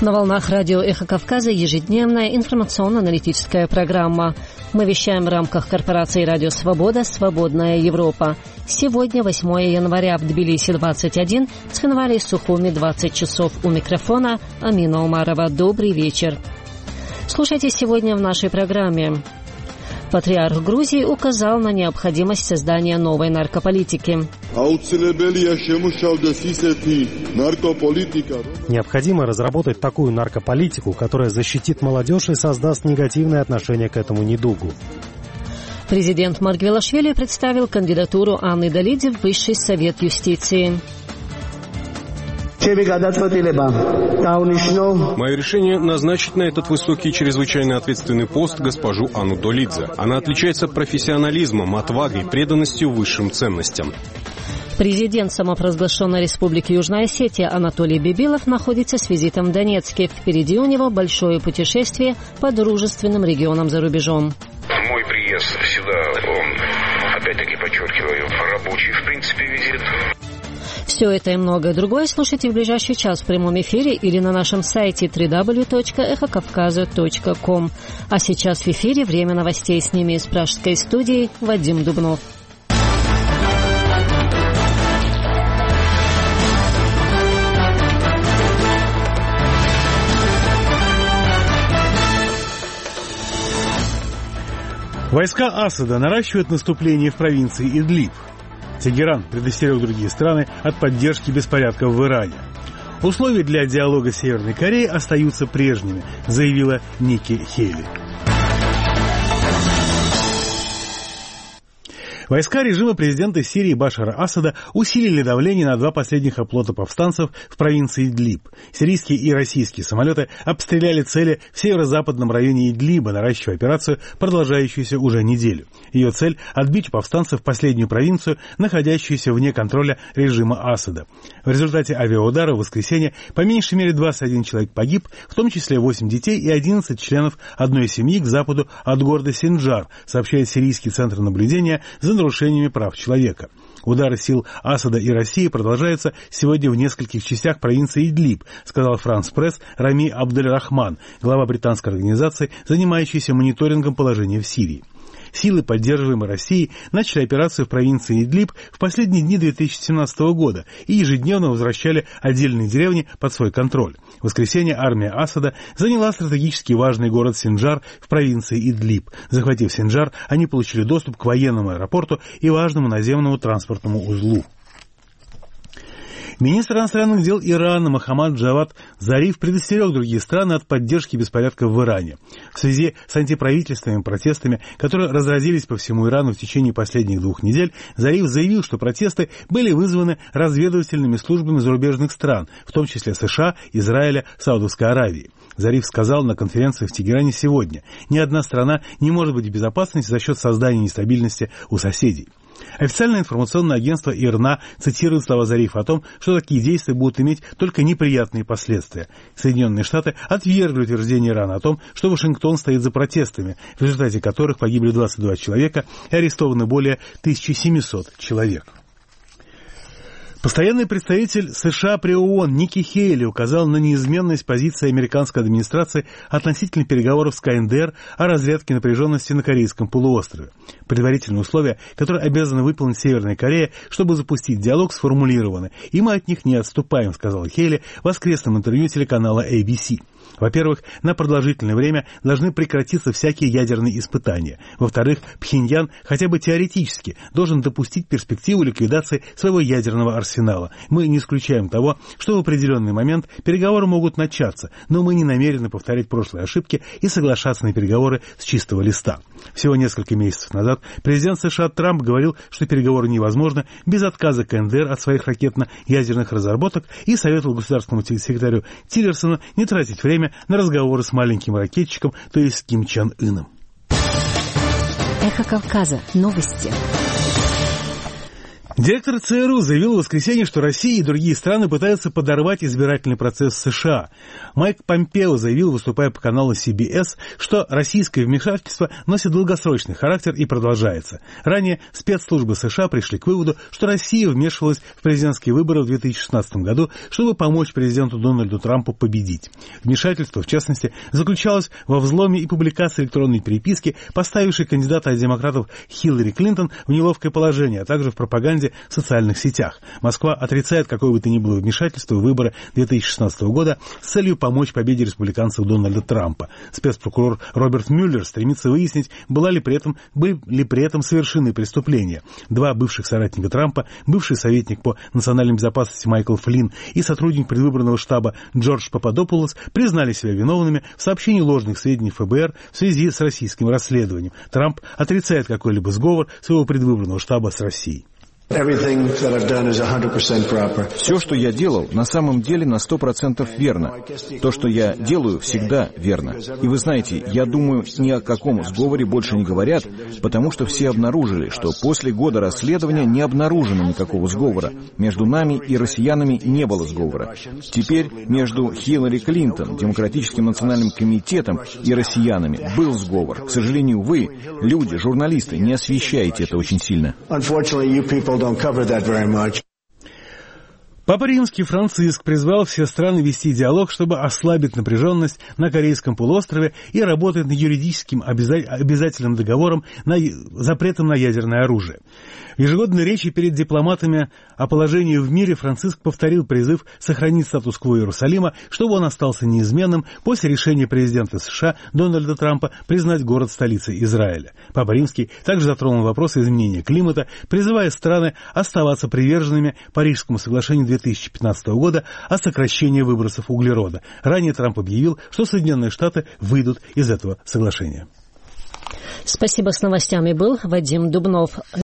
На волнах радио «Эхо Кавказа» ежедневная информационно-аналитическая программа. Мы вещаем в рамках корпорации «Радио Свобода. Свободная Европа». Сегодня 8 января в Тбилиси 21, в Цхинвале и Сухуми 20 часов. У микрофона Амина Умарова. Добрый вечер. Слушайте сегодня в нашей программе. Патриарх Грузии указал на необходимость создания новой наркополитики. Необходимо разработать такую наркополитику, которая защитит молодежь и создаст негативное отношение к этому недугу. Президент Маргвелашвили представил кандидатуру Анны Долидзе в Высший совет юстиции. Мое решение назначить на этот высокий чрезвычайно ответственный пост госпожу Анну Долидзе. Она отличается профессионализмом, отвагой, преданностью высшим ценностям. Президент самопровозглашенной Республики Южная Осетия Анатолий Бибилов находится с визитом в Донецке. Впереди у него большое путешествие по дружественным регионам за рубежом. Мой приезд сюда, он, опять-таки подчеркиваю, рабочий, в принципе, визит. Все это и многое другое слушайте в ближайший час в прямом эфире или на нашем сайте www.echokavkaza.com. А сейчас в эфире время новостей, с ними из пражской студии Вадим Дубнов. Войска Асада наращивают наступление в провинции Идлиб. Тегеран предостерег другие страны от поддержки беспорядков в Иране. Условия для диалога с Северной Кореей остаются прежними, заявила Ники Хейли. Войска режима президента Сирии Башара Асада усилили давление на два последних оплота повстанцев в провинции Идлиб. Сирийские и российские самолеты обстреляли цели в северо-западном районе Идлиба, наращивая операцию, продолжающуюся уже неделю. Ее цель – отбить у повстанцев последнюю провинцию, находящуюся вне контроля режима Асада. В результате авиаудара в воскресенье по меньшей мере 21 человек погиб, в том числе 8 детей и 11 членов одной семьи к западу от города Синджар, сообщает Сирийский центр наблюдения за нарушениями прав человека. Удары сил Асада и России продолжаются сегодня в нескольких частях провинции Идлиб, сказал France Press Рами Абдель-Рахман, глава британской организации, занимающейся мониторингом положения в Сирии. Силы, поддерживаемые Россией, начали операцию в провинции Идлиб в последние дни 2017 года и ежедневно возвращали отдельные деревни под свой контроль. В воскресенье армия Асада заняла стратегически важный город Синджар в провинции Идлиб. Захватив Синджар, они получили доступ к военному аэропорту и важному наземному транспортному узлу. Министр иностранных дел Ирана Мохаммад Джавад Зариф предостерег другие страны от поддержки беспорядков в Иране. В связи с антиправительственными протестами, которые разразились по всему Ирану в течение последних 2 недель, Зариф заявил, что протесты были вызваны разведывательными службами зарубежных стран, в том числе США, Израиля, Саудовской Аравии. Зариф сказал на конференции в Тегеране сегодня: «Ни одна страна не может быть в безопасности за счет создания нестабильности у соседей». Официальное информационное агентство ИРНА цитирует слова Зарифа о том, что такие действия будут иметь только неприятные последствия. Соединенные Штаты отвергли утверждение Ирана о том, что Вашингтон стоит за протестами, в результате которых погибли 22 человека и арестованы более 1700 человек. Постоянный представитель США при ООН Ники Хейли указал на неизменность позиции американской администрации относительно переговоров с КНДР о разрядке напряженности на Корейском полуострове. Предварительные условия, которые обязаны выполнить Северная Корея, чтобы запустить диалог, сформулированы, и мы от них не отступаем, сказал Хейли в воскресном интервью телеканала ABC. Во-первых, на продолжительное время должны прекратиться всякие ядерные испытания. Во-вторых, Пхеньян хотя бы теоретически должен допустить перспективу ликвидации своего ядерного арсенала. Мы не исключаем того, что в определенный момент переговоры могут начаться, но мы не намерены повторять прошлые ошибки и соглашаться на переговоры с чистого листа. Всего несколько месяцев назад президент США Трамп говорил, что переговоры невозможны без отказа КНДР от своих ракетно-ядерных разработок и советовал государственному секретарю Тиллерсону не тратить время на разговоры с маленьким ракетчиком, то есть с Ким Чен Ыном. Эхо Кавказа. Новости. Директор ЦРУ заявил в воскресенье, что Россия и другие страны пытаются подорвать избирательный процесс в США. Майк Помпео заявил, выступая по каналу CBS, что российское вмешательство носит долгосрочный характер и продолжается. Ранее спецслужбы США пришли к выводу, что Россия вмешивалась в президентские выборы в 2016 году, чтобы помочь президенту Дональду Трампу победить. Вмешательство, в частности, заключалось во взломе и публикации электронной переписки, поставившей кандидата от демократов Хиллари Клинтон в неловкое положение, а также в пропаганде в социальных сетях. Москва отрицает какое бы то ни было вмешательство в выборы 2016 года с целью помочь победе республиканцев Дональда Трампа. Спецпрокурор Роберт Мюллер стремится выяснить, были ли при этом совершены преступления. Два бывших соратника Трампа, бывший советник по национальной безопасности Майкл Флинн и сотрудник предвыборного штаба Джордж Пападопулос признали себя виновными в сообщении ложных сведений ФБР в связи с российским расследованием. Трамп отрицает какой-либо сговор своего предвыборного штаба с Россией. Все, что я делал, на самом деле на 100% верно. То, что я делаю, всегда верно. И вы знаете, я думаю, ни о каком сговоре больше не говорят, потому что все обнаружили, что после года расследования не обнаружено никакого сговора. Между нами и россиянами не было сговора. Теперь между Хиллари Клинтон, Демократическим национальным комитетом и россиянами был сговор. К сожалению, вы, люди, журналисты, не освещаете это очень сильно. Папа Римский Франциск призвал все страны вести диалог, чтобы ослабить напряженность на Корейском полуострове и работать над юридическим обязательным договором запретом на ядерное оружие. В ежегодной речи перед дипломатами о положении в мире Франциск повторил призыв сохранить статус-кво Иерусалима, чтобы он остался неизменным после решения президента США Дональда Трампа признать город столицей Израиля. Папа Римский также затронул вопросы изменения климата, призывая страны оставаться приверженными Парижскому соглашению 2015 года о сокращении выбросов углерода. Ранее Трамп объявил, что Соединенные Штаты выйдут из этого соглашения. Спасибо, с новостями был Вадим Дубнов.